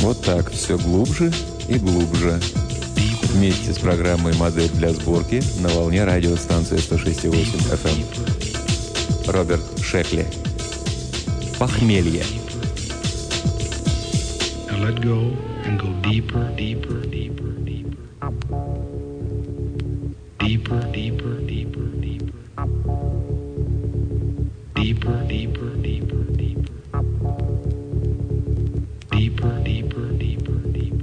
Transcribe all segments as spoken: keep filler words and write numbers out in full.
Вот так, все глубже и глубже. Вместе с программой «Модель для сборки» на волне радиостанции сто шесть и восемь эф эм. Роберт Шекли. «Похмелье». Let go and go deeper, deeper, deeper, deeper. Deeper, deeper, deeper, deeper. Deeper, deeper, deeper, deeper. Deeper, deeper, deeper, deeper.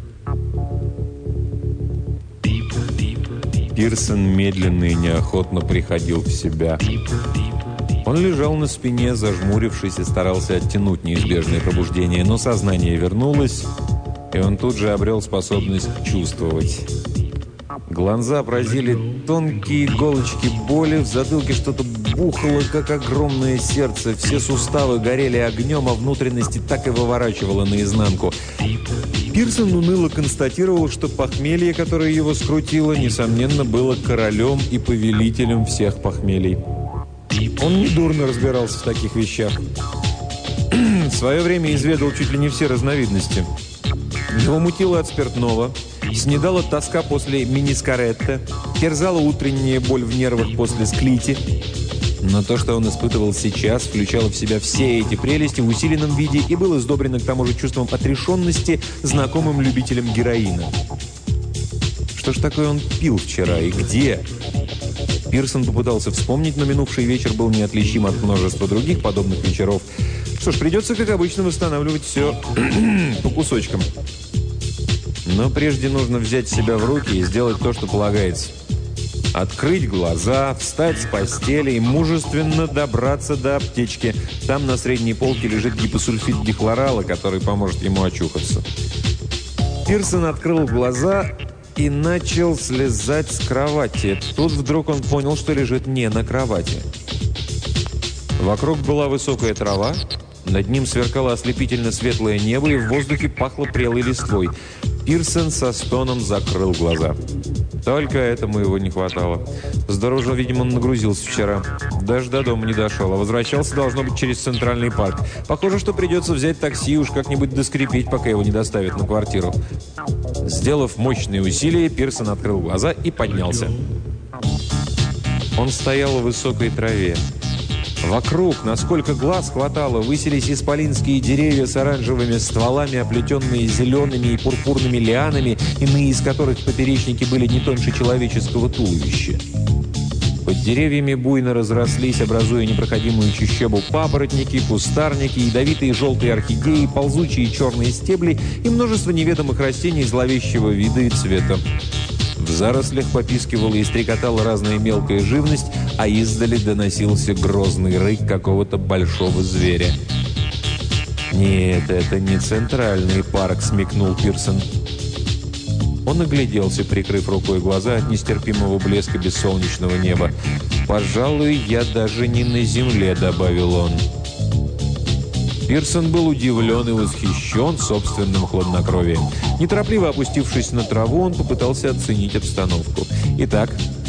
Deeper, deeper, deeper. Пирсон медленно и неохотно приходил в себя. Он лежал на спине, зажмурившись, и старался оттянуть неизбежное пробуждение, но сознание вернулось, и он тут же обрел способность чувствовать. Глаза поразили тонкие иголочки боли, в затылке что-то бухало, как огромное сердце, все суставы горели огнем, а внутренности так и выворачивало наизнанку. Пирсон уныло констатировал, что похмелье, которое его скрутило, несомненно, было королем и повелителем всех похмелий. Он недурно разбирался в таких вещах. В свое время изведал чуть ли не все разновидности. Его мутило от спиртного, снедала тоска после минискаретта, терзала утренняя боль в нервах после склити. Но то, что он испытывал сейчас, включало в себя все эти прелести в усиленном виде и было сдобрено к тому же чувством отрешенности, знакомым любителям героина. Что ж такое он пил вчера и где? Пирсон попытался вспомнить, но минувший вечер был неотличим от множества других подобных вечеров. Что ж, придется, как обычно, восстанавливать все по кусочкам. Но прежде нужно взять себя в руки и сделать то, что полагается. Открыть глаза, встать с постели и мужественно добраться до аптечки. Там на средней полке лежит гипосульфид дихлорала, который поможет ему очухаться. Пирсон открыл глаза и начал слезать с кровати. Тут вдруг он понял, что лежит не на кровати. Вокруг была высокая трава, над ним сверкало ослепительно светлое небо, и в воздухе пахло прелой листвой. Пирсон со стоном закрыл глаза. Только этому его не хватало. Здорово, видимо, он нагрузился вчера. Даже до дома не дошел, а возвращался, должно быть, через Центральный парк. Похоже, что придется взять такси и уж как-нибудь доскрепить, пока его не доставят на квартиру. Сделав мощные усилия, Пирсон открыл глаза и поднялся. Он стоял в высокой траве. Вокруг, насколько глаз хватало, высились исполинские деревья с оранжевыми стволами, оплетенные зелеными и пурпурными лианами, иные из которых поперечники были не тоньше человеческого туловища. Под деревьями буйно разрослись, образуя непроходимую чащобу, папоротники, кустарники, ядовитые желтые орхидеи, ползучие черные стебли и множество неведомых растений зловещего вида и цвета. В зарослях попискивала и стрекотала разная мелкая живность, а издали доносился грозный рык какого-то большого зверя. «Нет, это не Центральный парк», — смекнул Пирсон. Он огляделся, прикрыв рукой глаза от нестерпимого блеска бессолнечного неба. «Пожалуй, я даже не на земле», — добавил он. Пирсон был удивлен и восхищен собственным хладнокровием. Неторопливо опустившись на траву, он попытался оценить обстановку. Итак,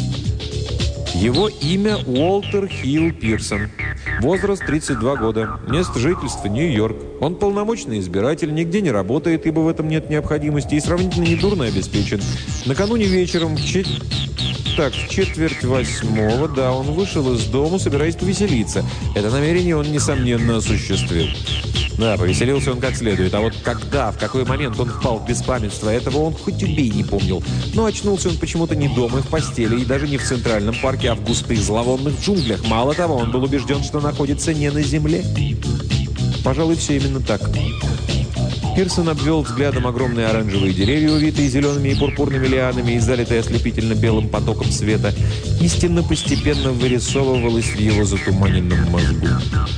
его имя Уолтер Хилл Пирсон. Возраст тридцать два года. Место жительства Нью-Йорк. Он полномочный избиратель, нигде не работает, ибо в этом нет необходимости, и сравнительно недурно обеспечен. Накануне вечером в чет... Так, в четверть восьмого, да, он вышел из дома, собираясь повеселиться. Это намерение он, несомненно, осуществил. Да, повеселился он как следует. А вот когда, в какой момент он впал в беспамятство, этого он хоть убей не помнил. Но очнулся он почему-то не дома и в постели, и даже не в Центральном парке, а в густых зловонных джунглях. Мало того, он был убежден, что находится не на земле. Пожалуй, все именно так. Пирсон обвел взглядом огромные оранжевые деревья, увитые зелеными и пурпурными лианами и залитые ослепительно белым потоком света. Истина постепенно вырисовывалась в его затуманенном мозгу.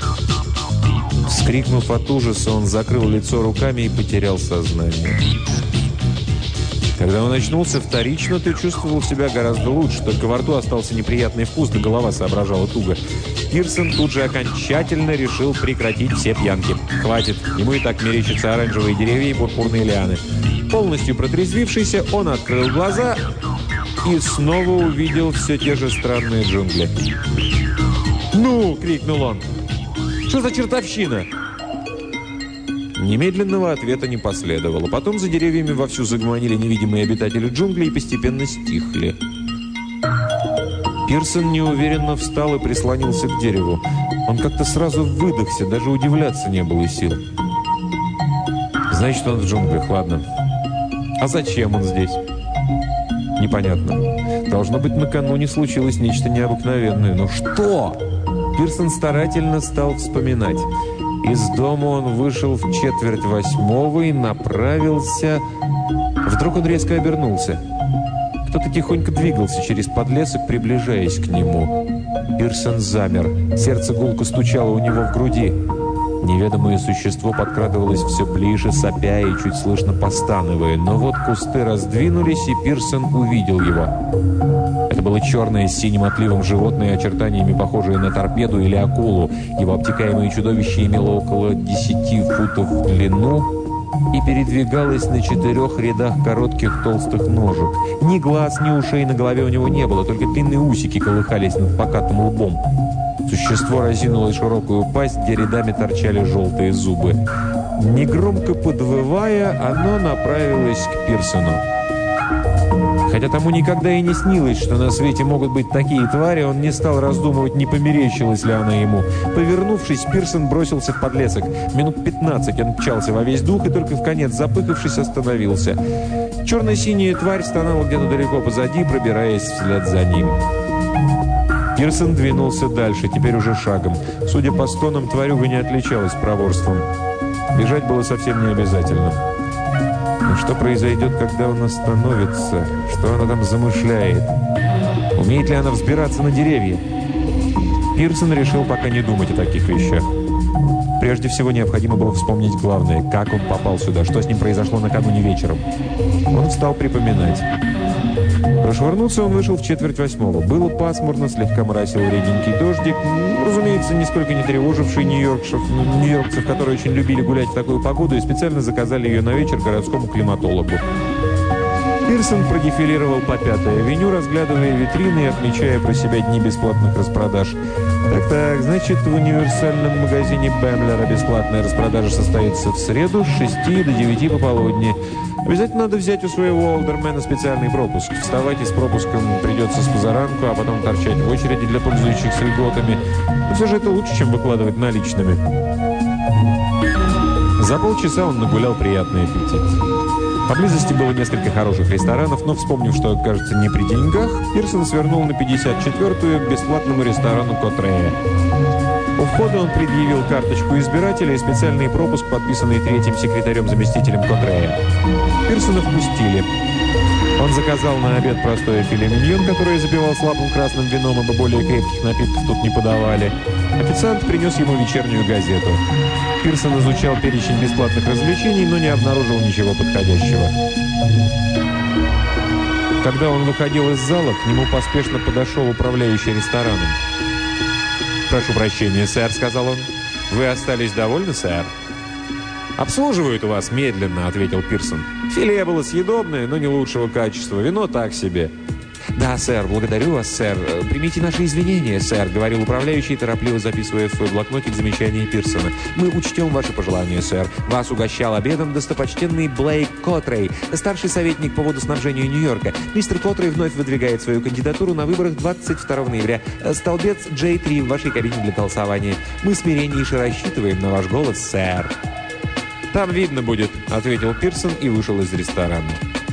Вскрикнув от ужаса, он закрыл лицо руками и потерял сознание. Когда он очнулся вторично, то чувствовал себя гораздо лучше, только во рту остался неприятный вкус, да голова соображала туго. Пирсон тут же окончательно решил прекратить все пьянки. Хватит, ему и так мерещатся оранжевые деревья и пурпурные лианы. Полностью протрезвившийся, он открыл глаза и снова увидел все те же странные джунгли. «Ну!» — крикнул он. «Что за чертовщина?» Немедленного ответа не последовало. Потом за деревьями вовсю загомонили невидимые обитатели джунглей и постепенно стихли. Пирсон неуверенно встал и прислонился к дереву. Он как-то сразу выдохся, даже удивляться не было сил. Значит, он в джунглях, ладно. А зачем он здесь? Непонятно. Должно быть, накануне случилось нечто необыкновенное. Но что? Пирсон старательно стал вспоминать. Из дома он вышел в четверть восьмого и направился... Вдруг он резко обернулся. Кто-то тихонько двигался через подлесок, приближаясь к нему. Пирсон замер. Сердце гулко стучало у него в груди. Неведомое существо подкрадывалось все ближе, сопя и чуть слышно постановая. Но вот кусты раздвинулись, и Пирсон увидел его. Это было черное с синим отливом животное, очертаниями похожее на торпеду или акулу. Его обтекаемое чудовище имело около десяти футов в длину и передвигалось на четырех рядах коротких толстых ножек. Ни глаз, ни ушей на голове у него не было, только длинные усики колыхались над покатым лбом. Существо разинуло широкую пасть, где рядами торчали желтые зубы. Негромко подвывая, оно направилось к Пирсону. Хотя тому никогда и не снилось, что на свете могут быть такие твари, он не стал раздумывать, не померещилась ли она ему. Повернувшись, Пирсон бросился в подлесок. Минут пятнадцать он мчался во весь дух и только вконец, запыхавшись, остановился. Черно-синяя тварь стонала где-то далеко позади, пробираясь вслед за ним. Пирсон двинулся дальше, теперь уже шагом. Судя по стонам, тварюга не отличалась проворством. Бежать было совсем не обязательно. Но что произойдет, когда он остановится? Что она там замышляет? Умеет ли она взбираться на деревья? Пирсон решил пока не думать о таких вещах. Прежде всего необходимо было вспомнить главное. Как он попал сюда? Что с ним произошло накануне вечером? Он стал припоминать. Прошвырнуться он вышел в четверть восьмого. Было пасмурно, слегка моросил реденький дождик. Разумеется, нисколько не тревоживший нью-йоркцев, нью-йоркцев, которые очень любили гулять в такую погоду и специально заказали ее на вечер городскому климатологу. Пирсон продефилировал по Пятой авеню, разглядывая витрины и отмечая про себя дни бесплатных распродаж. Так-так, значит, в универсальном магазине Бэмблера бесплатная распродажа состоится в среду с шести до девяти пополудни. Обязательно надо взять у своего олдермена специальный пропуск. Вставать и с пропуском придется с позаранку, а потом торчать в очереди для пользующихся льготами. Но все же это лучше, чем выкладывать наличными. За полчаса он нагулял приятный аппетит. Поблизости было несколько хороших ресторанов, но, вспомнив, что, кажется, не при деньгах, Пирсон свернул на пятьдесят четвёртую к бесплатному ресторану Котрея. У входа он предъявил карточку избирателя и специальный пропуск, подписанный третьим секретарем-заместителем Котрея. Пирсона впустили. Он заказал на обед простое филе миньон, которое запивал слабым красным вином, ибо более крепких напитков тут не подавали. Официант принес ему вечернюю газету. Пирсон изучал перечень бесплатных развлечений, но не обнаружил ничего подходящего. Когда он выходил из зала, к нему поспешно подошел управляющий рестораном. «Прошу прощения, сэр», — сказал он. «Вы остались довольны, сэр?» «Обслуживают у вас медленно», — ответил Пирсон. «Филе было съедобное, но не лучшего качества. Вино так себе». «Да, сэр, благодарю вас, сэр. Примите наши извинения, сэр», — говорил управляющий, торопливо записывая в свой блокнотик замечания Пирсона. «Мы учтем ваши пожелания, сэр. Вас угощал обедом достопочтенный Блейк Котрей, старший советник по водоснабжению Нью-Йорка. Мистер Котрей вновь выдвигает свою кандидатуру на выборах двадцать второго ноября. Столбец джей три в вашей кабине для голосования. Мы смиреннейше рассчитываем на ваш голос, сэр». «Там видно будет», — ответил Пирсон и вышел из ресторана.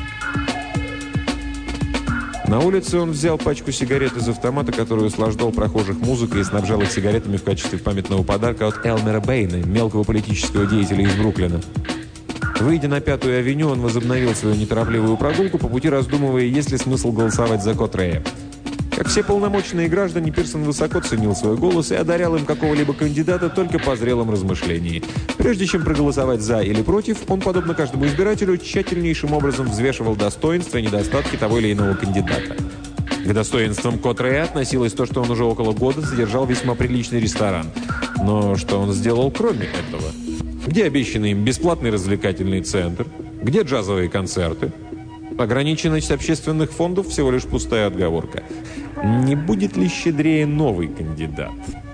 На улице он взял пачку сигарет из автомата, который услаждал прохожих музыкой и снабжал их сигаретами в качестве памятного подарка от Элмера Бэйна, мелкого политического деятеля из Бруклина. Выйдя на Пятую авеню, он возобновил свою неторопливую прогулку, по пути раздумывая, есть ли смысл голосовать за Котрея. Как все полномочные граждане, Пирсон высоко ценил свой голос и одарял им какого-либо кандидата только по зрелом размышлении. Прежде чем проголосовать «за» или «против», он, подобно каждому избирателю, тщательнейшим образом взвешивал достоинства и недостатки того или иного кандидата. К достоинствам Котрея относилось то, что он уже около года содержал весьма приличный ресторан. Но что он сделал кроме этого? Где обещанный им бесплатный развлекательный центр? Где джазовые концерты? Ограниченность общественных фондов – всего лишь пустая отговорка. Не будет ли щедрее новый кандидат?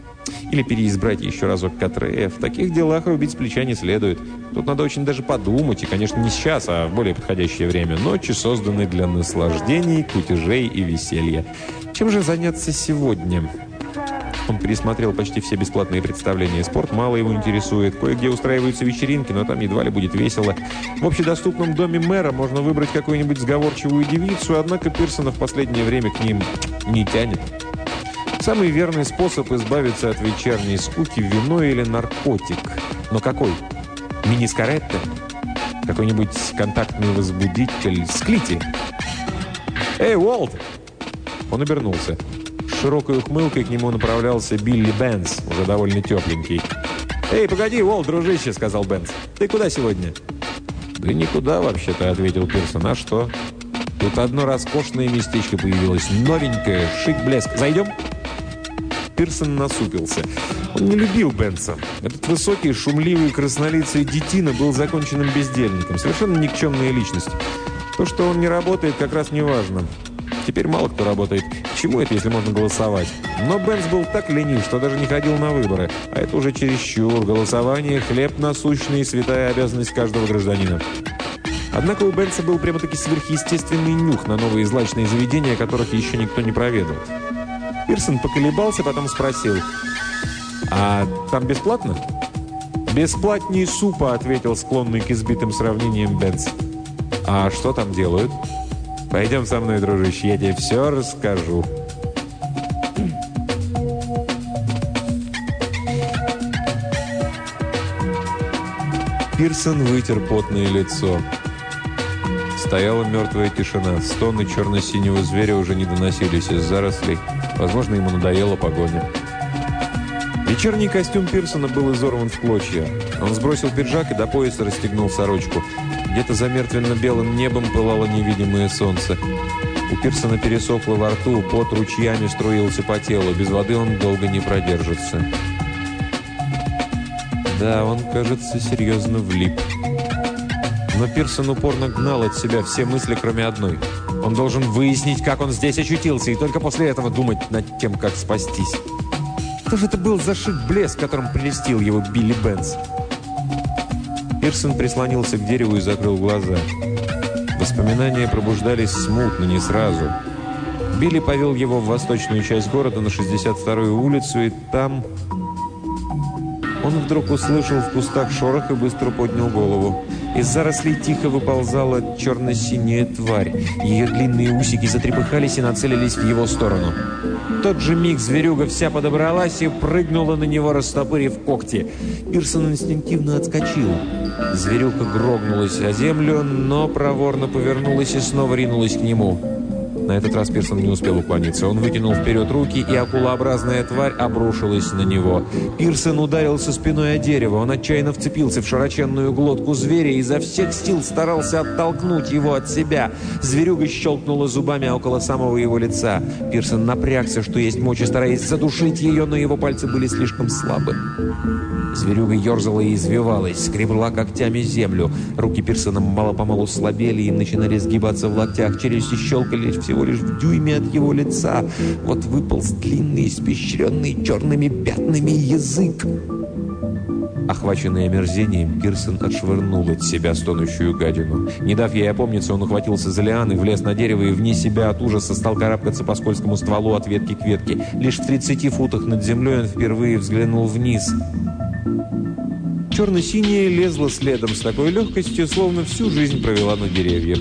Или переизбрать еще разок Катрея. В таких делах рубить с плеча не следует. Тут надо очень даже подумать, и, конечно, не сейчас, а в более подходящее время. Ночи созданы для наслаждений, кутежей и веселья. Чем же заняться сегодня? Он пересмотрел почти все бесплатные представления. Спорт мало его интересует. Кое-где устраиваются вечеринки, но там едва ли будет весело. В общедоступном доме мэра можно выбрать какую-нибудь сговорчивую девицу, однако Пирсона в последнее время к ним не тянет. Самый верный способ избавиться от вечерней скуки – вино или наркотик. Но какой? Мини-скаретто? Какой-нибудь контактный возбудитель? Склити? «Эй, Уолт!» Он обернулся. С широкой ухмылкой к нему направлялся Билли Бенц, уже довольно тепленький. «Эй, погоди, Уолт, дружище!» – сказал Бенц. «Ты куда сегодня?» «Да никуда, вообще-то», – ответил Пирсон. «А что? Тут одно роскошное местечко появилось. Новенькое, шик-блеск. Зайдем?» Пирсон насупился. Он не любил Бенца. Этот высокий, шумливый, краснолицый детина был законченным бездельником. Совершенно никчемная личность. То, что он не работает, как раз не важно. Теперь мало кто работает. К чему это, если можно голосовать? Но Бенц был так ленив, что даже не ходил на выборы. А это уже чересчур. Голосование – хлеб насущный и святая обязанность каждого гражданина. Однако у Бенца был прямо-таки сверхъестественный нюх на новые злачные заведения, которых еще никто не проведал. Пирсон поколебался, потом спросил: «А там бесплатно?» «Бесплатней супа», — ответил склонный к избитым сравнениям Бенц. «А что там делают?» «Пойдем со мной, дружище, я тебе все расскажу». Пирсон вытер потное лицо. Стояла мертвая тишина. Стоны черно-синего зверя уже не доносились из зарослей. Возможно, ему надоела погоня. Вечерний костюм Пирсона был изорван в клочья. Он сбросил пиджак и до пояса расстегнул сорочку. Где-то за мертвенно-белым небом пылало невидимое солнце. У Пирсона пересохло во рту, пот ручьями струился по телу. Без воды он долго не продержится. Да, он, кажется, серьезно влип. Но Пирсон упорно гнал от себя все мысли, кроме одной. Он должен выяснить, как он здесь очутился, и только после этого думать над тем, как спастись. Что же это был за шик-блеск, которым прелестил его Билли Бенц? Пирсон прислонился к дереву и закрыл глаза. Воспоминания пробуждались смутно, не сразу. Билли повел его в восточную часть города, на шестьдесят вторую улицу, и там... Он вдруг услышал в кустах шорох и быстро поднял голову. Из зарослей тихо выползала черно-синяя тварь. Ее длинные усики затрепыхались и нацелились в его сторону. В тот же миг зверюга вся подобралась и прыгнула на него, растопырив когти. Пирсон инстинктивно отскочил. Зверюга грогнулась о землю, но проворно повернулась и снова ринулась к нему. На этот раз Пирсон не успел уклониться. Он вытянул вперед руки, и акулообразная тварь обрушилась на него. Пирсон ударился спиной о дерево. Он отчаянно вцепился в широченную глотку зверя и изо всех сил старался оттолкнуть его от себя. Зверюга щелкнула зубами около самого его лица. Пирсон напрягся, что есть мочи, стараясь задушить ее, но его пальцы были слишком слабы. Зверюга ерзала и извивалась, скребла когтями землю. Руки Пирсона мало-помалу слабели и начинали сгибаться в локтях. Челюсти щелкали всего лишь в дюйме от его лица. Вот выполз длинный, испещренный черными пятнами язык. Охваченный омерзением, Пирсон отшвырнул от себя стонущую гадину. Не дав ей опомниться, он ухватился за лианы, влез на дерево и вне себя от ужаса стал карабкаться по скользкому стволу от ветки к ветке. Лишь в тридцати футах над землей он впервые взглянул вниз. Черно-синяя лезла следом с такой легкостью, словно всю жизнь провела на деревьях.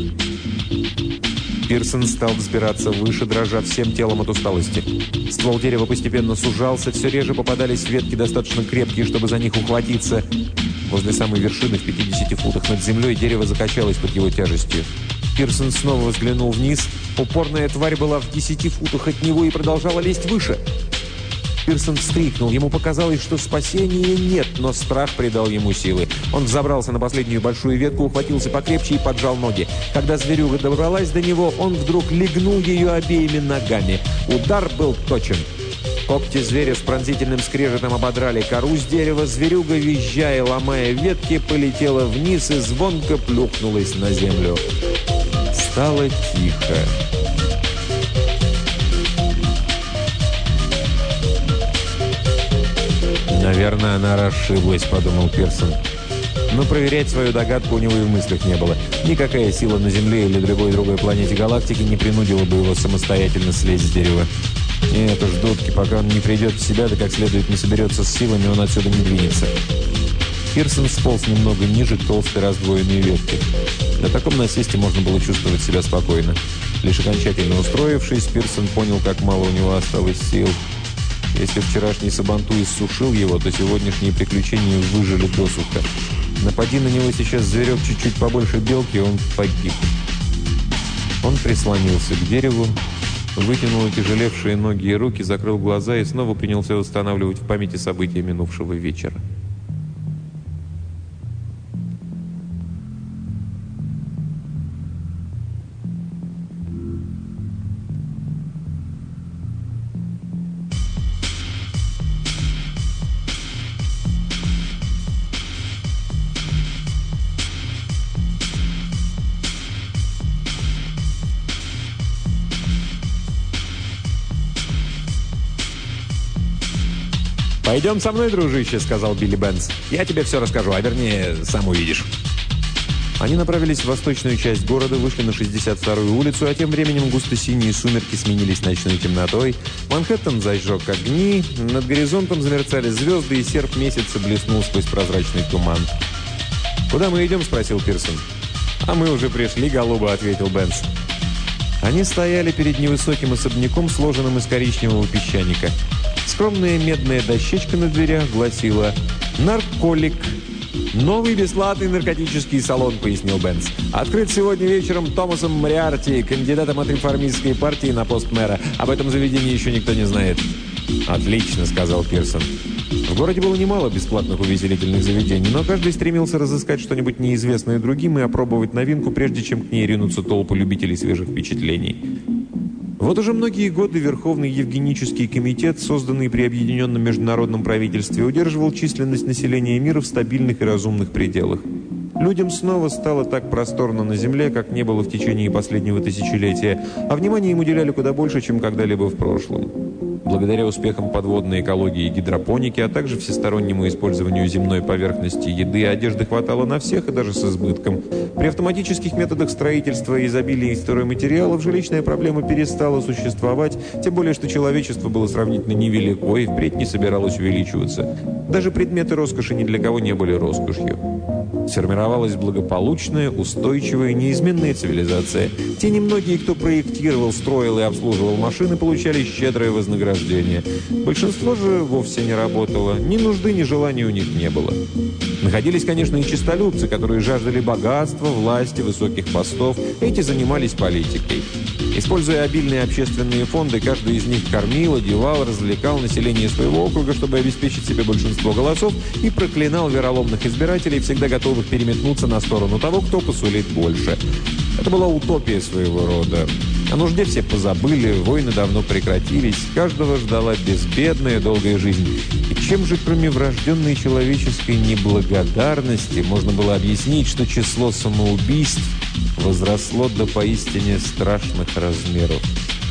Пирсон стал взбираться выше, дрожа всем телом от усталости. Ствол дерева постепенно сужался, все реже попадались ветки достаточно крепкие, чтобы за них ухватиться. Возле самой вершины, в пятидесяти футах над землей, дерево закачалось под его тяжестью. Пирсон снова взглянул вниз. Упорная тварь была в десяти футах от него и продолжала лезть выше. Пирсон вскрикнул. Ему показалось, что спасения нет, но страх придал ему силы. Он взобрался на последнюю большую ветку, ухватился покрепче и поджал ноги. Когда зверюга добралась до него, он вдруг легнул ее обеими ногами. Удар был точен. Когти зверя с пронзительным скрежетом ободрали кору с дерева. Зверюга, визжая и ломая ветки, полетела вниз и звонко плюхнулась на землю. Стало тихо. «Наверное, она расшиблась», — подумал Пирсон. Но проверять свою догадку у него и в мыслях не было. Никакая сила на Земле или любой другой планете галактики не принудила бы его самостоятельно слезть с дерева. Нет уж, дудки, пока он не придет в себя, да как следует не соберется с силами, он отсюда не двинется. Пирсон сполз немного ниже толстой раздвоенной ветки. На таком насесте можно было чувствовать себя спокойно. Лишь окончательно устроившись, Пирсон понял, как мало у него осталось сил. Если вчерашний сабантуй иссушил его, то сегодняшние приключения выжили досуха. Напади на него сейчас зверек чуть-чуть побольше белки, он погиб. Он прислонился к дереву, вытянул отяжелевшие ноги и руки, закрыл глаза и снова принялся восстанавливать в памяти события минувшего вечера. «Пойдем со мной, дружище», — сказал Билли Бенц. «Я тебе все расскажу, а вернее, сам увидишь». Они направились в восточную часть города, вышли на шестьдесят вторую улицу, а тем временем густо-синие сумерки сменились ночной темнотой. Манхэттен зажег огни, над горизонтом замерцали звезды, и серп месяца блеснул сквозь прозрачный туман. «Куда мы идем?» — спросил Пирсон. «А мы уже пришли, голуба», — ответил Бенц. Они стояли перед невысоким особняком, сложенным из коричневого песчаника. Скромная медная дощечка на дверях гласила «Нарколик». «Новый бесплатный наркотический салон», — пояснил Бенц. «Открыт сегодня вечером Томасом Мориарти, кандидатом от реформистской партии на пост мэра. Об этом заведении еще никто не знает». «Отлично», — сказал Пирсон. В городе было немало бесплатных увеселительных заведений, но каждый стремился разыскать что-нибудь неизвестное другим и опробовать новинку, прежде чем к ней ринутся толпы любителей свежих впечатлений. Вот уже многие годы Верховный Евгенический комитет, созданный при Объединенном международном правительстве, удерживал численность населения мира в стабильных и разумных пределах. Людям снова стало так просторно на Земле, как не было в течение последнего тысячелетия, а внимание им уделяли куда больше, чем когда-либо в прошлом. Благодаря успехам подводной экологии и гидропоники, а также всестороннему использованию земной поверхности еды, одежды хватало на всех и даже с избытком. При автоматических методах строительства и изобилии стройматериалов жилищная проблема перестала существовать, тем более, что человечество было сравнительно невелико и впредь не собиралось увеличиваться. Даже предметы роскоши ни для кого не были роскошью. Сформировалась благополучная, устойчивая, неизменная цивилизация. Те немногие, кто проектировал, строил и обслуживал машины, получали щедрое вознаграждение. Большинство же вовсе не работало. Ни нужды, ни желания у них не было. Находились, конечно, и честолюбцы, которые жаждали богатства, власти, высоких постов. Эти занимались политикой. Используя обильные общественные фонды, каждый из них кормил, одевал, развлекал население своего округа, чтобы обеспечить себе большинство голосов, и проклинал вероломных избирателей, всегда готовых переметнуться на сторону того, кто посулит больше. Это была утопия своего рода. О нужде все позабыли, войны давно прекратились, каждого ждала безбедная долгая жизнь. И чем же, кроме врожденной человеческой неблагодарности, можно было объяснить, что число самоубийств возросло до поистине страшных размеров?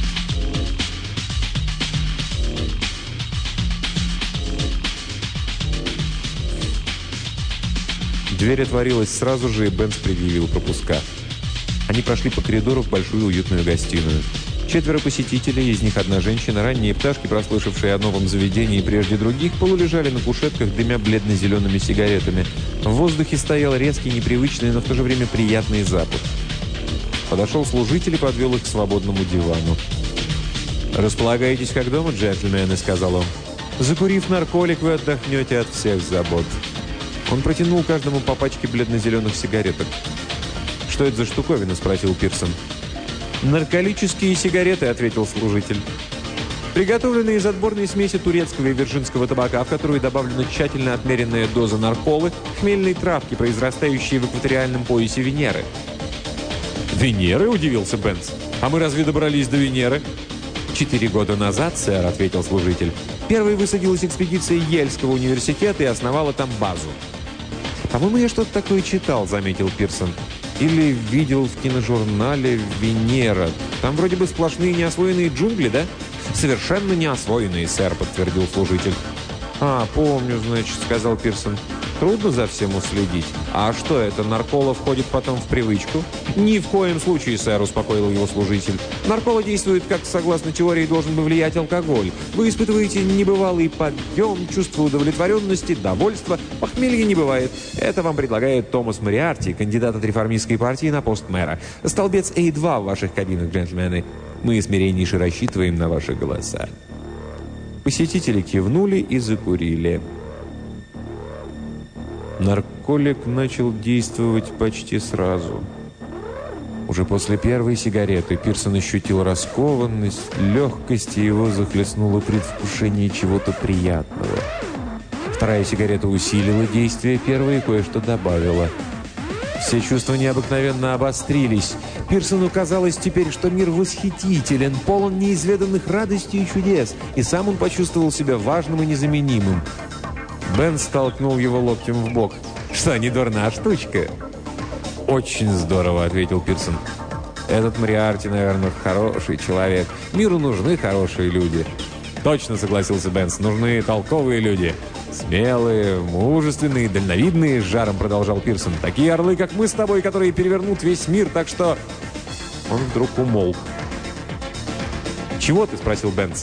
Дверь отворилась сразу же, и Бенц предъявил пропуска. Они прошли по коридору в большую уютную гостиную. Четверо посетителей, из них одна женщина, ранние пташки, прослышавшие о новом заведении прежде других, полулежали на кушетках, дымя бледно-зелеными сигаретами. В воздухе стоял резкий, непривычный, но в то же время приятный запах. Подошел служитель и подвел их к свободному дивану. «Располагайтесь как дома, джентльмены», — сказал он. «Закурив нарколик, вы отдохнете от всех забот». Он протянул каждому по пачке бледно-зеленых сигареток. «Что это за штуковина?» – спросил Пирсон. «Нарколические сигареты», – ответил служитель. «Приготовленные из отборной смеси турецкого и вирджинского табака, в которую добавлена тщательно отмеренная доза нарколы, хмельной травки, произрастающей в экваториальном поясе Венеры». «Венеры?» – удивился Бенц. «А мы разве добрались до Венеры?» «Четыре года назад, сэр», – ответил служитель. «Первой высадилась экспедиция Йельского университета и основала там базу». «По-моему, я что-то такое читал», – заметил Пирсон. «Или видел в киножурнале «Венера». Там вроде бы сплошные неосвоенные джунгли, да?» «Совершенно неосвоенные, сэр», – подтвердил служитель. «А, помню, значит», — сказал Пирсон. «Трудно за всем уследить. А что это, наркола входит потом в привычку?» «Ни в коем случае, сэр», — успокоил его служитель. «Наркола действует, как, согласно теории, должен бы влиять алкоголь. Вы испытываете небывалый подъем, чувство удовлетворенности, довольства. Похмелья не бывает. Это вам предлагает Томас Мориарти, кандидат от реформистской партии на пост мэра. Столбец эй два в ваших кабинах, джентльмены. Мы смиреннейше рассчитываем на ваши голоса». Посетители кивнули и закурили. Нарколик начал действовать почти сразу. Уже после первой сигареты Пирсон ощутил раскованность, легкость, и его захлестнуло предвкушение чего-то приятного. Вторая сигарета усилила действие первой и кое-что добавила. Все чувства необыкновенно обострились. Пирсону казалось теперь, что мир восхитителен, полон неизведанных радостей и чудес, и сам он почувствовал себя важным и незаменимым. Бен столкнул его локтем в бок. «Что, не дурная штучка?» «Очень здорово», — ответил Пирсон. «Этот Мориарти, наверное, хороший человек. Миру нужны хорошие люди». «Точно», — согласился Бенс, — «нужны толковые люди. Смелые, мужественные, дальновидные», — с жаром продолжал Пирсон. «Такие орлы, как мы с тобой, которые перевернут весь мир, так что...» Он вдруг умолк. «Чего ты?» — спросил Бенс.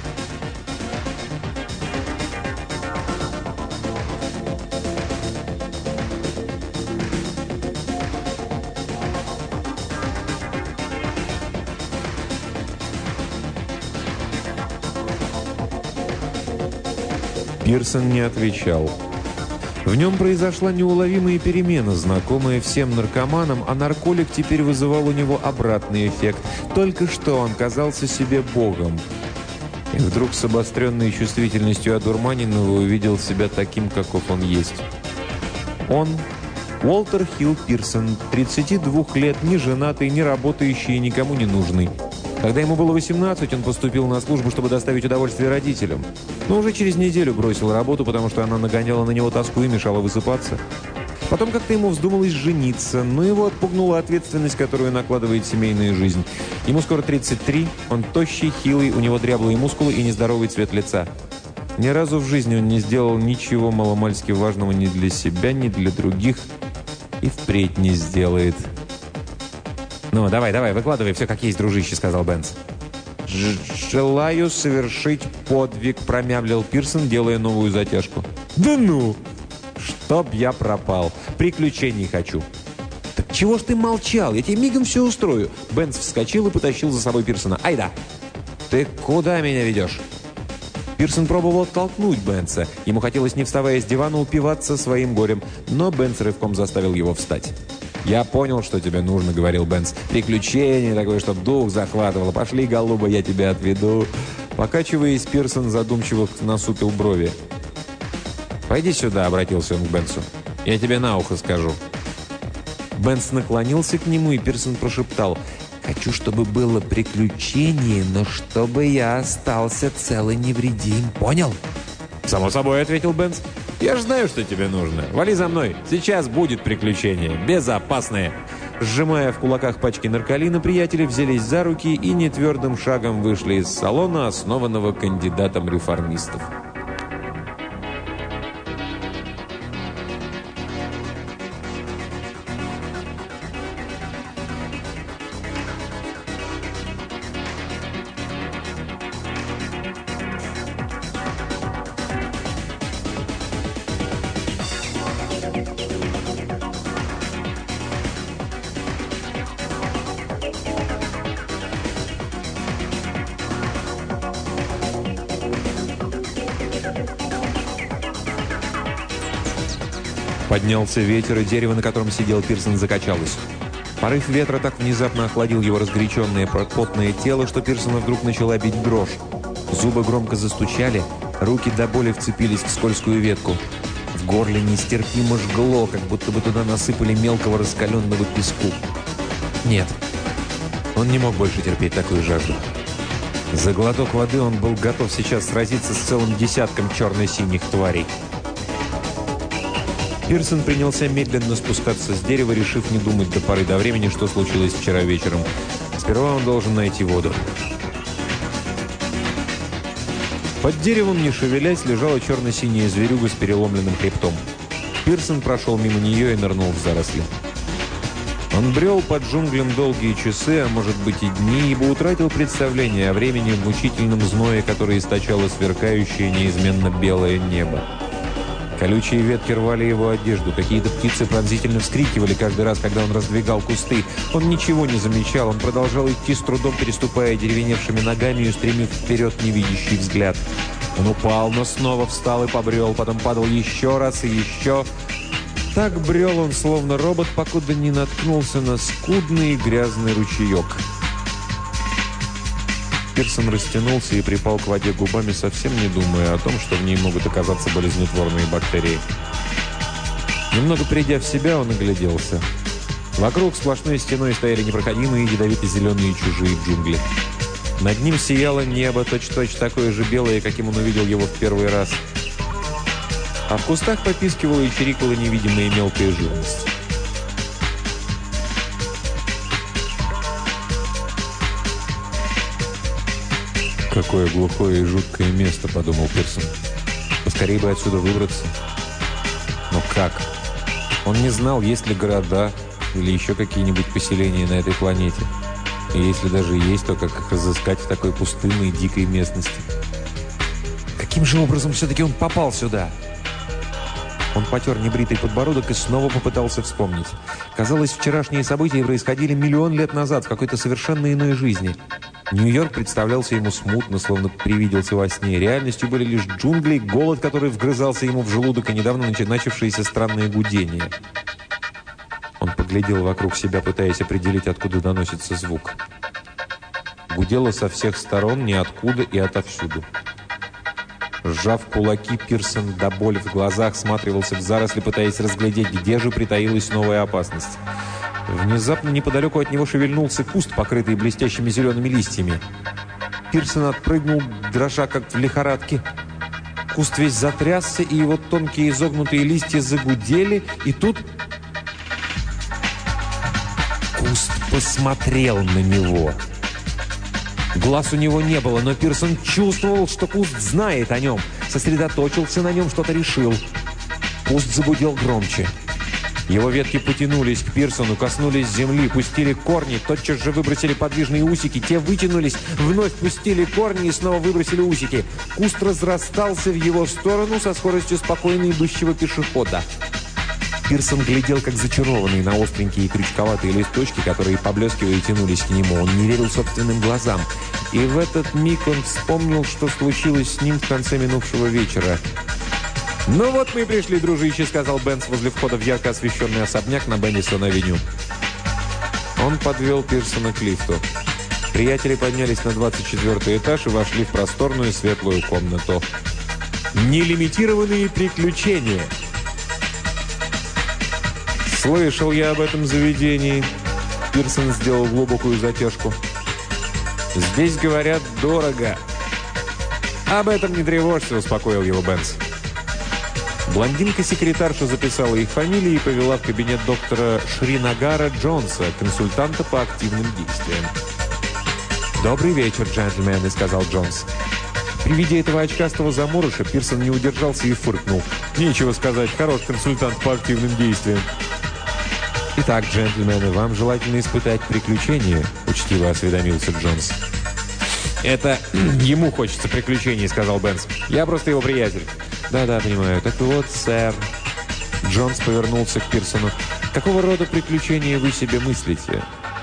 Пирсон не отвечал. В нем произошла неуловимая перемена, знакомая всем наркоманам, а нарколик теперь вызывал у него обратный эффект. Только что он казался себе богом. И вдруг с обостренной чувствительностью одурманенного увидел себя таким, каков он есть. Он, Уолтер Хилл Пирсон, тридцати двух лет, не женатый, не работающий и никому не нужный. Когда ему было восемнадцать, он поступил на службу, чтобы доставить удовольствие родителям. Но уже через неделю бросил работу, потому что она нагоняла на него тоску и мешала высыпаться. Потом как-то ему вздумалось жениться, но его отпугнула ответственность, которую накладывает семейная жизнь. Ему скоро тридцать три, он тощий, хилый, у него дряблые мускулы и нездоровый цвет лица. Ни разу в жизни он не сделал ничего маломальски важного ни для себя, ни для других, и впредь не сделает. «Ну, давай, давай, выкладывай все как есть, дружище», — сказал Бенс. «Желаю совершить подвиг», — промямлил Пирсон, делая новую затяжку. «Да ну! Чтоб я пропал! Приключений хочу!» «Так чего ж ты молчал? Я тебе мигом все устрою!» Бенс вскочил и потащил за собой Пирсона. «Айда!» «Ты куда меня ведешь?» Пирсон пробовал оттолкнуть Бенса. Ему хотелось, не вставая с дивана, упиваться своим горем, но Бенс рывком заставил его встать. «Я понял, что тебе нужно», — говорил Бенс. «Приключение такое, чтоб дух захватывало. Пошли, голуба, я тебя отведу». Покачиваясь, Пирсон задумчиво насупил брови. «Пойди сюда», — обратился он к Бенсу. «Я тебе на ухо скажу». Бенс наклонился к нему, и Пирсон прошептал: «Хочу, чтобы было приключение, но чтобы я остался цел и невредим. Понял?» «Само собой», — ответил Бенс. «Я же знаю, что тебе нужно. Вали за мной. Сейчас будет приключение. Безопасное». Сжимая в кулаках пачки нарколина, приятели взялись за руки и нетвердым шагом вышли из салона, основанного кандидатом реформистов. Поднялся ветер, и дерево, на котором сидел Пирсон, закачалось. Порыв ветра так внезапно охладил его разгоряченное потное тело, что Пирсона вдруг начала бить дрожь. Зубы громко застучали, руки до боли вцепились в скользкую ветку. В горле нестерпимо жгло, как будто бы туда насыпали мелкого раскаленного песку. Нет, он не мог больше терпеть такую жажду. За глоток воды он был готов сейчас сразиться с целым десятком черно-синих тварей. Пирсон принялся медленно спускаться с дерева, решив не думать до поры до времени, что случилось вчера вечером. Сперва он должен найти воду. Под деревом, не шевелясь, лежала черно-синяя зверюга с переломленным хребтом. Пирсон прошел мимо нее и нырнул в заросли. Он брел под джунглям долгие часы, а может быть и дни, ибо утратил представление о времени в мучительном зное, которое источало сверкающее неизменно белое небо. Колючие ветки рвали его одежду, какие-то птицы пронзительно вскрикивали каждый раз, когда он раздвигал кусты. Он ничего не замечал, он продолжал идти с трудом, переступая деревеневшими ногами и устремив вперед невидящий взгляд. Он упал, но снова встал и побрел, потом падал еще раз и еще. Так брел он, словно робот, покуда не наткнулся на скудный грязный ручеек. Пирсон растянулся и припал к воде губами, совсем не думая о том, что в ней могут оказаться болезнетворные бактерии. Немного придя в себя, он огляделся. Вокруг сплошной стеной стояли непроходимые ядовито-зеленые чужие джунгли. Над ним сияло небо, точь-в-точь такое же белое, каким он увидел его в первый раз. А в кустах попискивала и чирикала невидимая мелкая живность. «Какое глухое и жуткое место», — подумал Пирсон. «Поскорее бы отсюда выбраться». Но как? Он не знал, есть ли города или еще какие-нибудь поселения на этой планете. И если даже есть, то как их разыскать в такой пустынной, дикой местности? Каким же образом все-таки он попал сюда? Он потер небритый подбородок и снова попытался вспомнить. Казалось, вчерашние события происходили миллион лет назад, в какой-то совершенно иной жизни. Нью-Йорк представлялся ему смутно, словно привиделся во сне. Реальностью были лишь джунгли, голод, который вгрызался ему в желудок, и недавно начавшееся странное гудение. Он поглядел вокруг себя, пытаясь определить, откуда доносится звук. Гудело со всех сторон, ниоткуда и отовсюду. Сжав кулаки, Пирсон до боли в глазах всматривался в заросли, пытаясь разглядеть, где же притаилась новая опасность. Внезапно неподалеку от него шевельнулся куст, покрытый блестящими зелеными листьями. Пирсон отпрыгнул, дрожа как в лихорадке. Куст весь затрясся, и его тонкие изогнутые листья загудели, и тут... Куст посмотрел на него. Глаз у него не было, но Пирсон чувствовал, что куст знает о нем, сосредоточился на нем, что-то решил. Куст загудел громче. Его ветки потянулись к Пирсону, коснулись земли, пустили корни, тотчас же выбросили подвижные усики. Те вытянулись, вновь пустили корни и снова выбросили усики. Куст разрастался в его сторону со скоростью спокойно идущего пешехода. Пирсон глядел, как зачарованный, на остренькие крючковатые листочки, которые, поблескивая, тянулись к нему. Он не верил собственным глазам. И в этот миг он вспомнил, что случилось с ним в конце минувшего вечера. «Ну вот мы и пришли, дружище», — сказал Бенс возле входа в ярко освещенный особняк на Беннисон-авеню. Он подвел Пирсона к лифту. Приятели поднялись на двадцать четвёртый этаж и вошли в просторную светлую комнату. «Нелимитированные приключения». «Слышал я об этом заведении». Пирсон сделал глубокую затяжку. «Здесь, говорят, дорого». «Об этом не тревожься», — успокоил его Бенс. Блондинка-секретарша записала их фамилии и повела в кабинет доктора Шринагара Джонса, консультанта по активным действиям. «Добрый вечер, джентльмены», — сказал Джонс. При виде этого очкастого заморыша Пирсон не удержался и фыркнул. «Нечего сказать, хороший консультант по активным действиям». «Итак, джентльмены, вам желательно испытать приключения», — учтиво осведомился Джонс. «Это ему хочется приключений», — сказал Бенс. «Я просто его приятель». «Да-да, понимаю. Так вот, сэр...» Джонс повернулся к Пирсону. «Какого рода приключения вы себе мыслите?»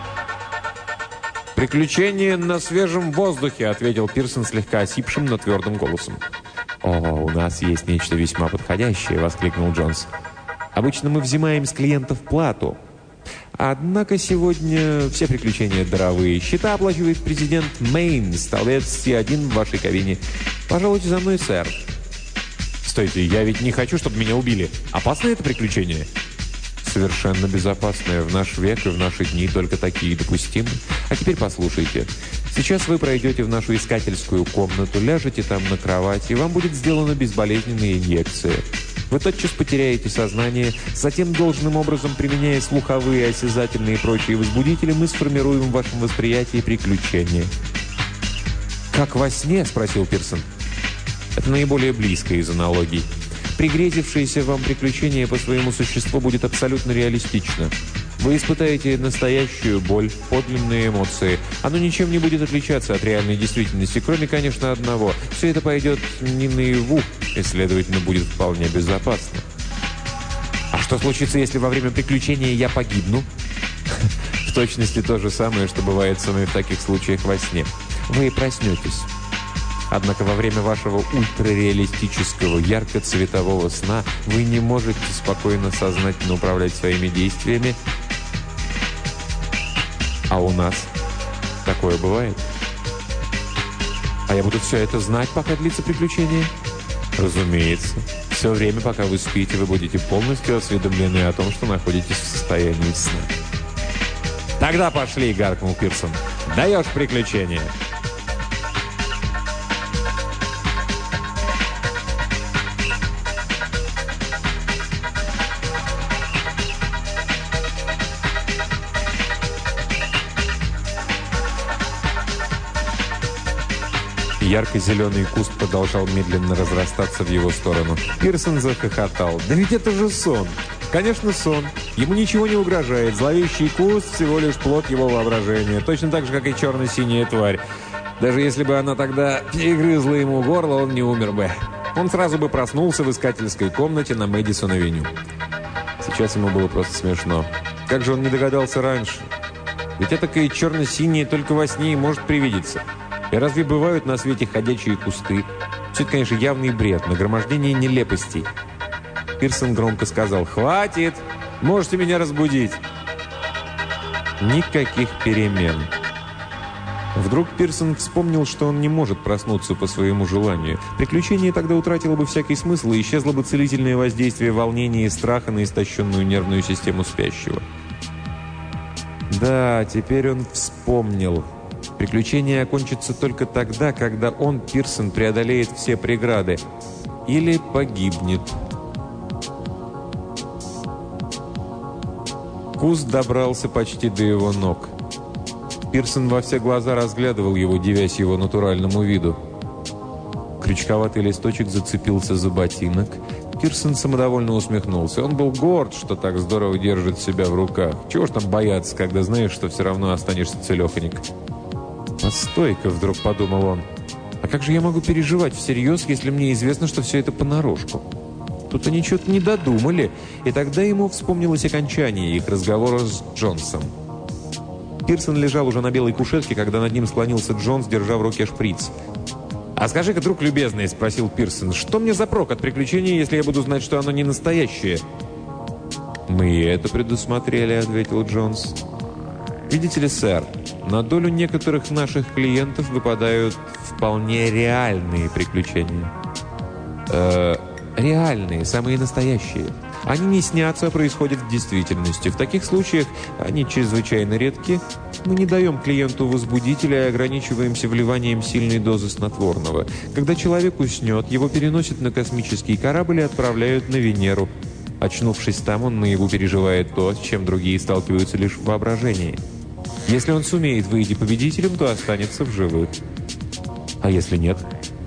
«Приключения на свежем воздухе», — ответил Пирсон слегка осипшим, но твердым голосом. «О, у нас есть нечто весьма подходящее», — воскликнул Джонс. «Обычно мы взимаем с клиентов плату. Однако сегодня все приключения даровые. Счета оплачивает президент Мэйн, столбец Си один в вашей кабине. Пожалуйте за мной, сэр». «Стойте, я ведь не хочу, чтобы меня убили. Опасное это приключение?» «Совершенно безопасное. В наш век и в наши дни только такие допустимы. А теперь послушайте. Сейчас вы пройдете в нашу искательскую комнату, ляжете там на кровать, и вам будет сделана безболезненная инъекция. Вы тотчас потеряете сознание, затем должным образом, применяя слуховые, осязательные и прочие возбудители, мы сформируем в вашем восприятии приключения». «Как во сне?» – спросил Пирсон. Это наиболее близко из аналогий. Пригрезившееся вам приключение по своему существу будет абсолютно реалистично. Вы испытаете настоящую боль, подлинные эмоции. Оно ничем не будет отличаться от реальной действительности, кроме, конечно, одного. Все это пойдет не наяву, и, следовательно, будет вполне безопасно. А что случится, если во время приключения я погибну? В точности то же самое, что бывает со мной в таких случаях во сне. Вы проснетесь. Однако во время вашего ультрареалистического, яркоцветового сна вы не можете спокойно сознательно управлять своими действиями. А у нас такое бывает. А я буду все это знать, пока длится приключение? Разумеется. Все время, пока вы спите, вы будете полностью осведомлены о том, что находитесь в состоянии сна. «Тогда пошли!» — гаркнул Пирсон. «Даешь приключение!» Ярко-зеленый куст продолжал медленно разрастаться в его сторону. Пирсон захохотал. «Да ведь это же сон!» «Конечно, сон. Ему ничего не угрожает. Зловещий куст – всего лишь плод его воображения. Точно так же, как и черно-синяя тварь. Даже если бы она тогда перегрызла ему горло, он не умер бы. Он сразу бы проснулся в искательской комнате на Мэдисон-авеню». Сейчас ему было просто смешно. Как же он не догадался раньше? Ведь этакое черно-синее только во сне и может привидеться. И разве бывают на свете ходячие кусты? Все это, конечно, явный бред, нагромождение нелепостей. Пирсон громко сказал: «Хватит! Можете меня разбудить!» Никаких перемен. Вдруг Пирсон вспомнил, что он не может проснуться по своему желанию. Приключение тогда утратило бы всякий смысл, и исчезло бы целительное воздействие волнения и страха на истощенную нервную систему спящего. Да, теперь он вспомнил. Приключение окончится только тогда, когда он, Пирсон, преодолеет все преграды. Или погибнет. Куст добрался почти до его ног. Пирсон во все глаза разглядывал его, дивясь его натуральному виду. Крючковатый листочек зацепился за ботинок. Пирсон самодовольно усмехнулся. Он был горд, что так здорово держит себя в руках. Чего ж там бояться, когда знаешь, что все равно останешься целеханик? «Постой-ка», — вдруг подумал он. «А как же я могу переживать всерьез, если мне известно, что все это понарошку?» Тут они что-то не додумали, и тогда ему вспомнилось окончание их разговора с Джонсом. Пирсон лежал уже на белой кушетке, когда над ним склонился Джонс, держа в руке шприц. «А скажи-ка, друг любезный», — спросил Пирсон, — «что мне за прок от приключения, если я буду знать, что оно не настоящее?» «Мы и это предусмотрели», — ответил Джонс. «Видите ли, сэр, на долю некоторых наших клиентов выпадают вполне реальные приключения». «Э-э, реальные, самые настоящие. Они не снятся, а происходят в действительности. В таких случаях, они чрезвычайно редки, мы не даем клиенту возбудителя и ограничиваемся вливанием сильной дозы снотворного. Когда человек уснет, его переносят на космический корабль и отправляют на Венеру. Очнувшись там, он наяву переживает то, с чем другие сталкиваются лишь в воображении. Если он сумеет выйти победителем, то останется в живых. А если нет?»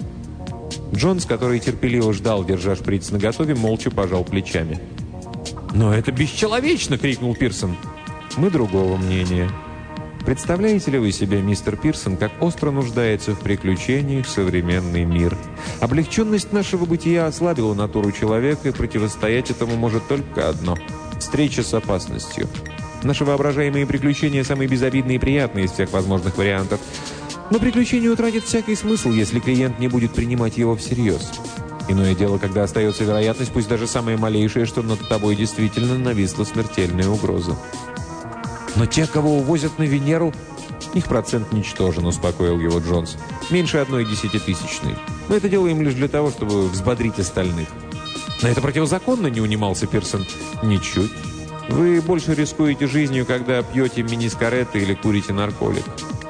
Джонс, который терпеливо ждал, держа шприц наготове, молча пожал плечами. «Но это бесчеловечно!» — крикнул Пирсон. «Мы другого мнения. Представляете ли вы себе, мистер Пирсон, как остро нуждается в приключениях современный мир? Облегченность нашего бытия ослабила натуру человека, и противостоять этому может только одно — встреча с опасностью. Наши воображаемые приключения самые безобидные и приятные из всех возможных вариантов. Но приключение утратит всякий смысл, если клиент не будет принимать его всерьез. Иное дело, когда остается вероятность, пусть даже самая малейшая, что над тобой действительно нависла смертельная угроза. Но те, кого увозят на Венеру, их процент ничтожен», — успокоил его Джонс. «Меньше одной десятитысячной. Мы это делаем лишь для того, чтобы взбодрить остальных». «Но это противозаконно», — не унимался Пирсон. «Ничуть. Вы больше рискуете жизнью, когда пьете мини-скаретты или курите нарколик».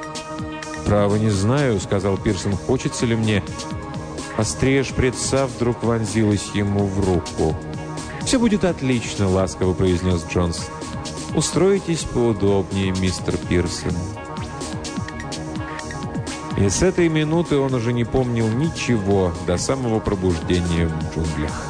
«Право не знаю», — сказал Пирсон, — «хочется ли мне...» Острее шприца вдруг вонзилась ему в руку. «Все будет отлично», — ласково произнес Джонс. «Устройтесь поудобнее, мистер Пирсон». И с этой минуты он уже не помнил ничего до самого пробуждения в джунглях.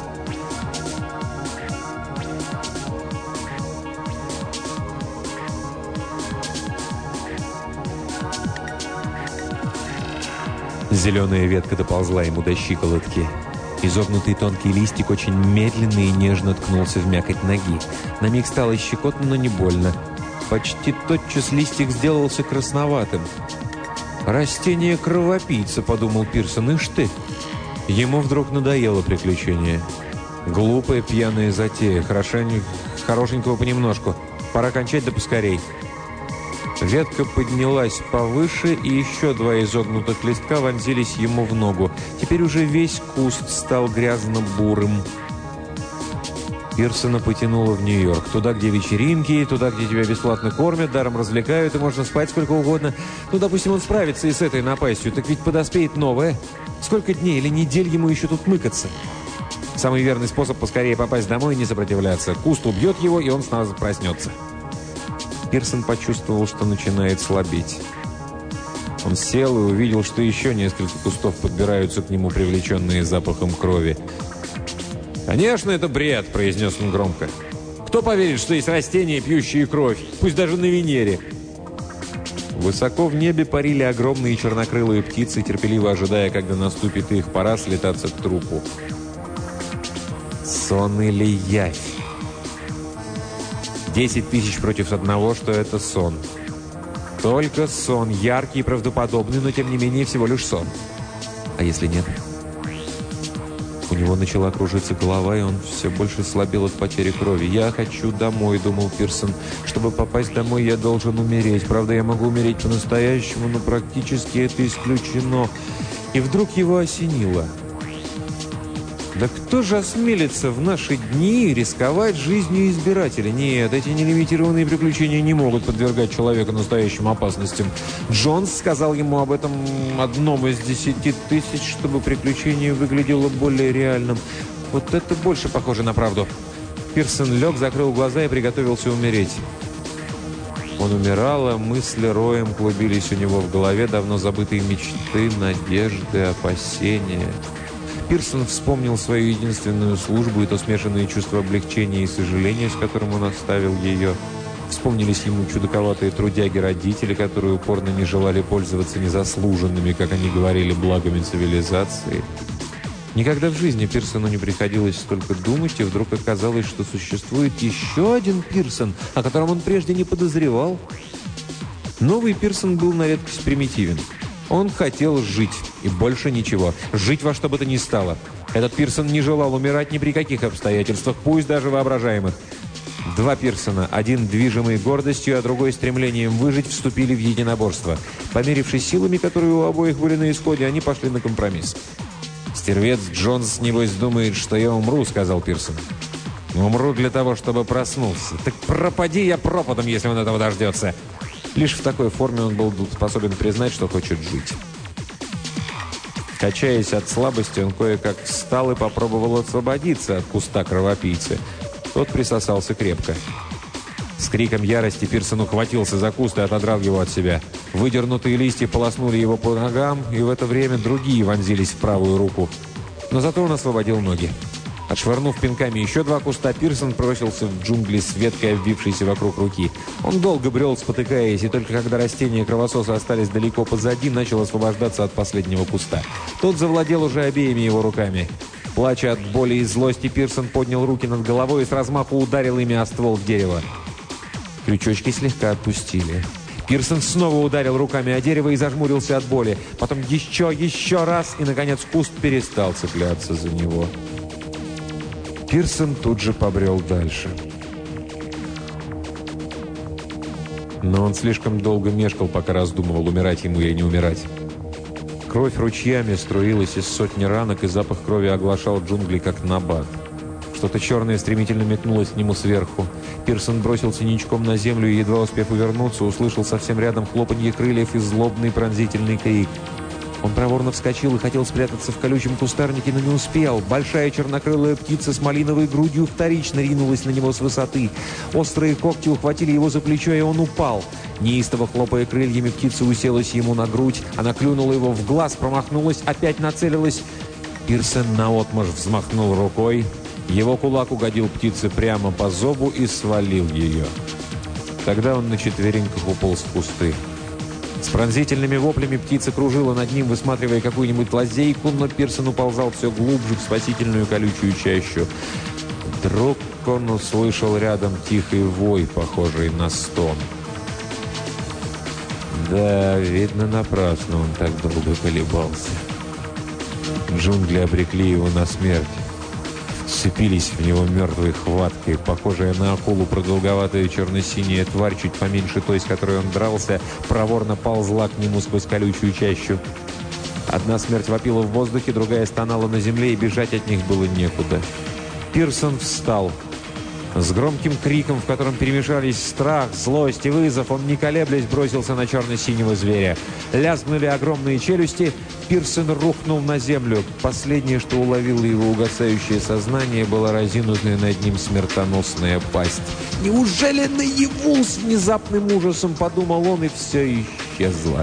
Зеленая ветка доползла ему до щиколотки. Изогнутый тонкий листик очень медленно и нежно ткнулся в мякоть ноги. На миг стало щекотно, но не больно. Почти тотчас листик сделался красноватым. «Растение кровопийца», — подумал Пирсон, — «ишь ты!» Ему вдруг надоело приключение. Глупая пьяная затея, хорошенько, хорошенького понемножку. Пора кончать да поскорей. Ветка поднялась повыше, и еще два изогнутых листка вонзились ему в ногу. Теперь уже весь куст стал грязно-бурым. Пирсона потянуло в Нью-Йорк. Туда, где вечеринки, туда, где тебя бесплатно кормят, даром развлекают, и можно спать сколько угодно. Ну, допустим, он справится и с этой напастью, так ведь подоспеет новое. Сколько дней или недель ему еще тут мыкаться? Самый верный способ поскорее попасть домой и не сопротивляться. Куст убьет его, и он сразу проснется. Пирсон почувствовал, что начинает слабеть. Он сел и увидел, что еще несколько кустов подбираются к нему, привлеченные запахом крови. «Конечно, это бред», — произнес он громко. «Кто поверит, что есть растения, пьющие кровь, пусть даже на Венере?» Высоко в небе парили огромные чернокрылые птицы, терпеливо ожидая, когда наступит их пора слетаться к трупу. Сон или явь? Десять тысяч против одного, что это сон. Только сон, яркий и правдоподобный, но тем не менее всего лишь сон. А если нет? У него начала кружиться голова, и он все больше слабел от потери крови. «Я хочу домой», — думал Пирсон. «Чтобы попасть домой, я должен умереть. Правда, я могу умереть по-настоящему, но практически это исключено». И вдруг его осенило. Да кто же осмелится в наши дни рисковать жизнью избирателя? Нет, эти нелимитированные приключения не могут подвергать человека настоящим опасностям. Джонс сказал ему об этом одном из десяти тысяч, чтобы приключение выглядело более реальным. Вот это больше похоже на правду. Пирсон лег, закрыл глаза и приготовился умереть. Он умирал, а мысли роем клубились у него в голове, давно забытые мечты, надежды, опасения. Пирсон вспомнил свою единственную службу и то смешанное чувство облегчения и сожаления, с которым он оставил ее. Вспомнились ему чудаковатые трудяги-родители, которые упорно не желали пользоваться незаслуженными, как они говорили, благами цивилизации. Никогда в жизни Пирсону не приходилось столько думать, и вдруг оказалось, что существует еще один Пирсон, о котором он прежде не подозревал. Новый Пирсон был на редкость примитивен. Он хотел жить, и больше ничего. Жить во что бы то ни стало. Этот Пирсон не желал умирать ни при каких обстоятельствах, пусть даже воображаемых. Два Пирсона, один движимый гордостью, а другой стремлением выжить, вступили в единоборство. Померившись силами, которые у обоих были на исходе, они пошли на компромисс. «Стервец Джонс, небось, думает, что я умру», — сказал Пирсон. «Умру для того, чтобы проснулся. Так пропади я пропадом, если он этого дождется». Лишь в такой форме он был способен признать, что хочет жить. Качаясь от слабости, он кое-как встал и попробовал освободиться от куста кровопийцы. Тот присосался крепко. С криком ярости Пирсон ухватился за куст и отодрал его от себя. Выдернутые листья полоснули его по ногам, и в это время другие вонзились в правую руку. Но зато он освободил ноги. Отшвырнув пинками еще два куста, Пирсон бросился в джунгли с веткой, обвившейся вокруг руки. Он долго брел, спотыкаясь, и только когда растения кровососа остались далеко позади, начал освобождаться от последнего куста. Тот завладел уже обеими его руками. Плача от боли и злости, Пирсон поднял руки над головой и с размаху ударил ими о ствол дерева. Крючочки слегка отпустили. Пирсон снова ударил руками о дерево и зажмурился от боли. Потом еще, еще раз, и, наконец, куст перестал цепляться за него. Пирсон тут же побрел дальше. Но он слишком долго мешкал, пока раздумывал, умирать ему или не умирать. Кровь ручьями струилась из сотни ранок, и запах крови оглашал джунгли, как набат. Что-то черное стремительно метнулось к нему сверху. Пирсон бросился ничком на землю и, едва успев увернуться, услышал совсем рядом хлопанье крыльев и злобный пронзительный крик. Он проворно вскочил и хотел спрятаться в колючем кустарнике, но не успел. Большая чернокрылая птица с малиновой грудью вторично ринулась на него с высоты. Острые когти ухватили его за плечо, и он упал. Неистово хлопая крыльями, птица уселась ему на грудь. Она клюнула его в глаз, промахнулась, опять нацелилась. Пирсон наотмашь взмахнул рукой. Его кулак угодил птице прямо по зобу и свалил ее. Тогда он на четвереньках уполз в кусты. С пронзительными воплями птица кружила над ним, высматривая какую-нибудь лазейку, но Пирсон уползал все глубже в спасительную колючую чащу. Вдруг он услышал рядом тихий вой, похожий на стон. Да, видно, напрасно он так долго колебался. Джунгли обрекли его на смерть. Вцепились в него мертвой хваткой. Похожая на акулу продолговатая черно-синяя тварь, чуть поменьше той, с которой он дрался, проворно ползла к нему сквозь колючую чащу. Одна смерть вопила в воздухе, другая стонала на земле, и бежать от них было некуда. Пирсон встал. С громким криком, в котором перемешались страх, злость и вызов, он, не колеблясь, бросился на черно-синего зверя. Лязгнули огромные челюсти. Пирсон рухнул на землю. Последнее, что уловило его угасающее сознание, была разинутая над ним смертоносная пасть. «Неужели наяву?» — с внезапным ужасом подумал он, и все исчезло.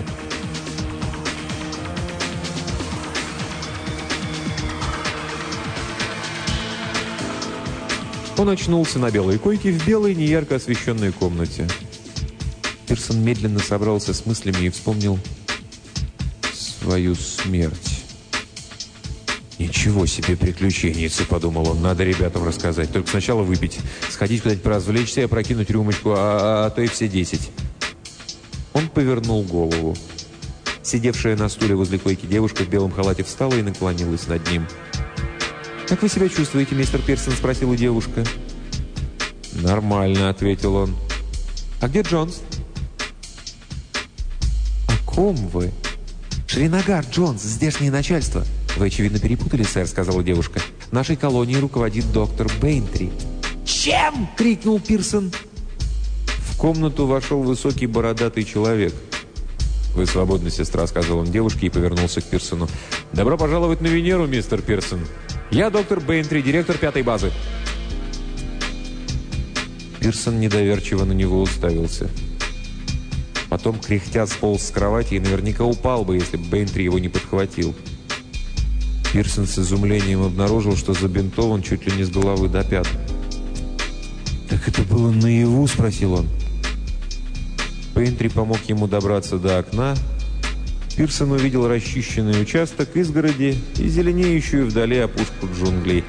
Он очнулся на белой койке в белой, неярко освещенной комнате. Пирсон медленно собрался с мыслями и вспомнил свою смерть. «Ничего себе приключенница», — подумал он, — «надо ребятам рассказать. Только сначала выпить, сходить куда-нибудь поразвлечься, опрокинуть рюмочку, а, а то и все десять». Он повернул голову. Сидевшая на стуле возле койки девушка в белом халате встала и наклонилась над ним. «Как вы себя чувствуете, мистер Пирсон?» — спросила девушка. «Нормально», — ответил он. «А где Джонс?» «О ком вы?» «Шринагар Джонс, здешнее начальство». «Вы, очевидно, перепутали, сэр», — сказала девушка. «Нашей колонией руководит доктор Бейнтри». «Чем?» — крикнул Пирсон. В комнату вошел высокий бородатый человек. «Вы свободны, сестра», — сказал он девушке и повернулся к Пирсону. «Добро пожаловать на Венеру, мистер Пирсон. Я доктор Бейнтри, директор пятой базы». Пирсон недоверчиво на него уставился. Потом, кряхтя, сполз с кровати и наверняка упал бы, если бы Бейнтри его не подхватил. Пирсон с изумлением обнаружил, что забинтован чуть ли не с головы до пят. «Так это было наяву?» — спросил он. Бейнтри помог ему добраться до окна. Пирсон увидел расчищенный участок изгороди и зеленеющую вдали опушку джунглей.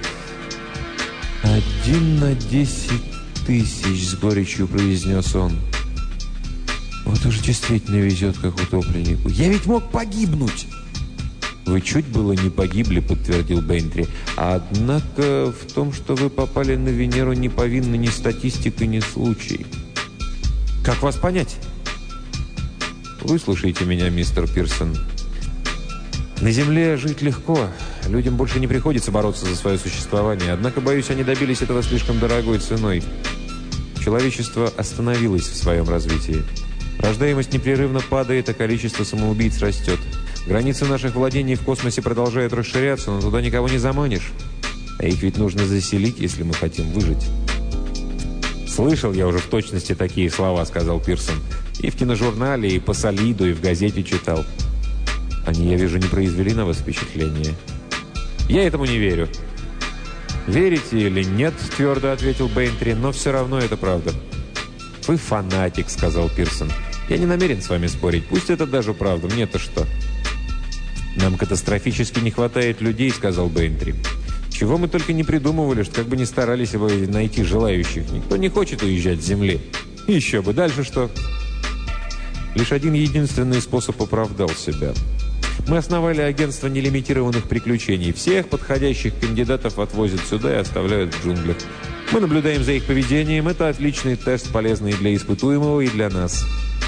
«Один на десять тысяч», — с горечью произнес он. «Вот уж действительно везет, как утопленнику. Я ведь мог погибнуть!» «Вы чуть было не погибли», — подтвердил Бейнтри. «Однако в том, что вы попали на Венеру, не повинны ни статистика, ни случай». «Как вас понять?» «Выслушайте меня, мистер Пирсон. На Земле жить легко. Людям больше не приходится бороться за свое существование. Однако, боюсь, они добились этого слишком дорогой ценой. Человечество остановилось в своем развитии. Рождаемость непрерывно падает, а количество самоубийц растет. Границы наших владений в космосе продолжают расширяться, но туда никого не заманишь. А их ведь нужно заселить, если мы хотим выжить». «Слышал я уже в точности такие слова», — сказал Пирсон. «И в киножурнале, и по Солиду, и в газете читал. Они, я вижу, не произвели на вас впечатление». «Я этому не верю». «Верите или нет?» — твердо ответил Бейнтри, «но все равно это правда». «Вы фанатик», — сказал Пирсон. «Я не намерен с вами спорить. Пусть это даже правда. Мне-то что?» «Нам катастрофически не хватает людей», — сказал Бейнтри. «Чего мы только не придумывали, что как бы ни старались его найти желающих. Никто не хочет уезжать с Земли. Еще бы. Дальше что?» Лишь один единственный способ оправдал себя. Мы основали агентство нелимитированных приключений. Всех подходящих кандидатов отвозят сюда и оставляют в джунглях. Мы наблюдаем за их поведением. Это отличный тест, полезный для испытуемого и для нас.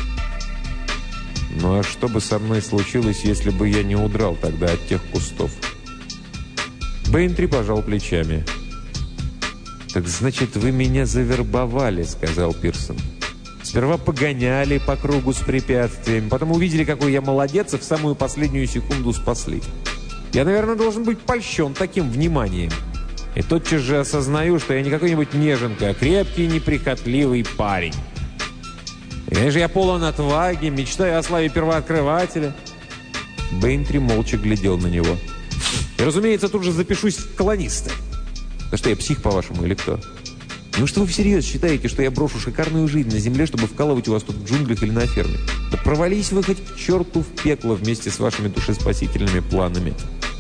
Ну а что бы со мной случилось, если бы я не удрал тогда от тех кустов? Бейнтри пожал плечами. «Так значит, вы меня завербовали», — сказал Пирсон. Сперва погоняли по кругу с препятствиями, потом увидели, какой я молодец, и в самую последнюю секунду спасли. Я, наверное, должен быть польщен таким вниманием. И тотчас же осознаю, что я не какой-нибудь неженка, а крепкий, неприхотливый парень. И, конечно, я полон отваги, мечтаю о славе первооткрывателя. Бейнтри молча глядел на него. И, разумеется, тут же запишусь в колонисты. Да что, я псих, по-вашему, или кто? Неужто вы всерьез считаете, что я брошу шикарную жизнь на земле, чтобы вкалывать у вас тут в джунглях или на ферме? Да провались вы хоть к черту в пекло вместе с вашими душеспасительными планами.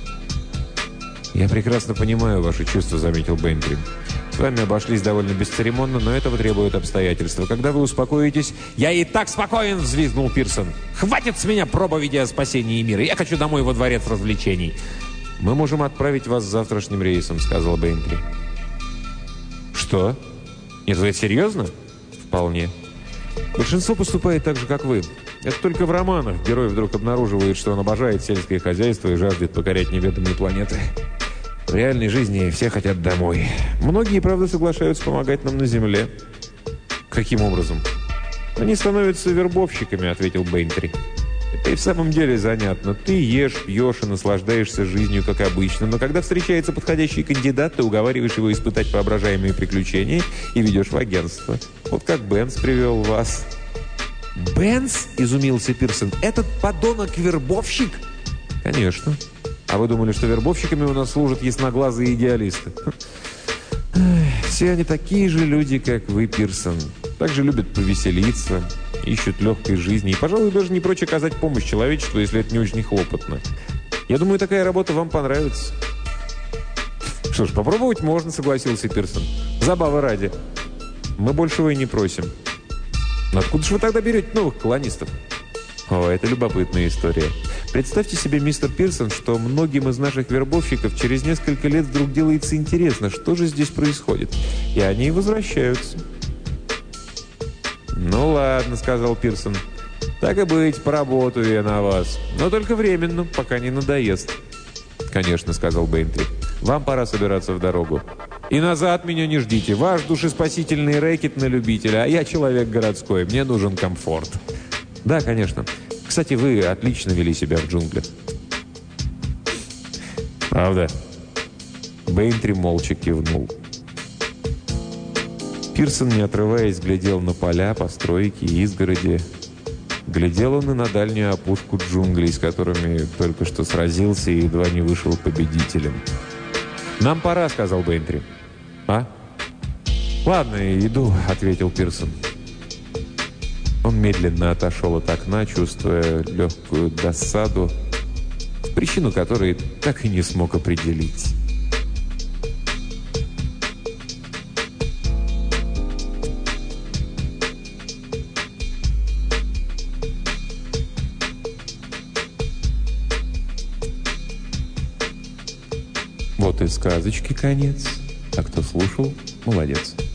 «Я прекрасно понимаю ваши чувства», — заметил Бейнтри. «С вами обошлись довольно бесцеремонно, но этого требуют обстоятельства. Когда вы успокоитесь...» «Я и так спокоен!» — взвизгнул Пирсон. «Хватит с меня проповеди о спасении мира! Я хочу домой во дворец развлечений!» «Мы можем отправить вас завтрашним рейсом», — сказал Бейнтри. «Что? Нет, вы это серьезно?» «Вполне. Большинство поступает так же, как вы. Это только в романах герой вдруг обнаруживает, что он обожает сельское хозяйство и жаждет покорять неведомые планеты. В реальной жизни все хотят домой. Многие, правда, соглашаются помогать нам на Земле». «Каким образом?» «Они становятся вербовщиками», — ответил Бейнтри. «Это и в самом деле занятно. Ты ешь, пьешь и наслаждаешься жизнью, как обычно, но когда встречается подходящий кандидат, ты уговариваешь его испытать воображаемые приключения и ведешь в агентство. Вот как Бенс привел вас». «Бенс?» – изумился Пирсон. «Этот подонок-вербовщик?» «Конечно. А вы думали, что вербовщиками у нас служат ясноглазые идеалисты?» «Все они такие же люди, как вы, Пирсон. Также любят повеселиться, ищут легкой жизни и, пожалуй, даже не прочь оказать помощь человечеству, если это не очень хлопотно. Я думаю, такая работа вам понравится». «Что ж, попробовать можно», — согласился Пирсон. «Забавы ради. Мы большего и не просим». «Но откуда же вы тогда берете новых колонистов?» «О, это любопытная история. Представьте себе, мистер Пирсон, что многим из наших вербовщиков через несколько лет вдруг делается интересно, что же здесь происходит. И они возвращаются». «Ну ладно», — сказал Пирсон. «Так и быть, поработаю я на вас. Но только временно, пока не надоест». «Конечно», — сказал Бейнтри. «Вам пора собираться в дорогу. И назад меня не ждите. Ваш душеспасительный рэкет на любителя, а я человек городской. Мне нужен комфорт». «Да, конечно. Кстати, вы отлично вели себя в джунглях». «Правда?» Бейнтри молча кивнул. Пирсон, не отрываясь, глядел на поля, постройки, изгороди. Глядел он и на дальнюю опушку джунглей, с которыми только что сразился и едва не вышел победителем. «Нам пора», — сказал Бейнтри. «А? Ладно, иду», — ответил Пирсон. Он медленно отошел от окна, чувствуя легкую досаду, причину которой так и не смог определить. Вот и сказочки конец. А кто слушал, молодец.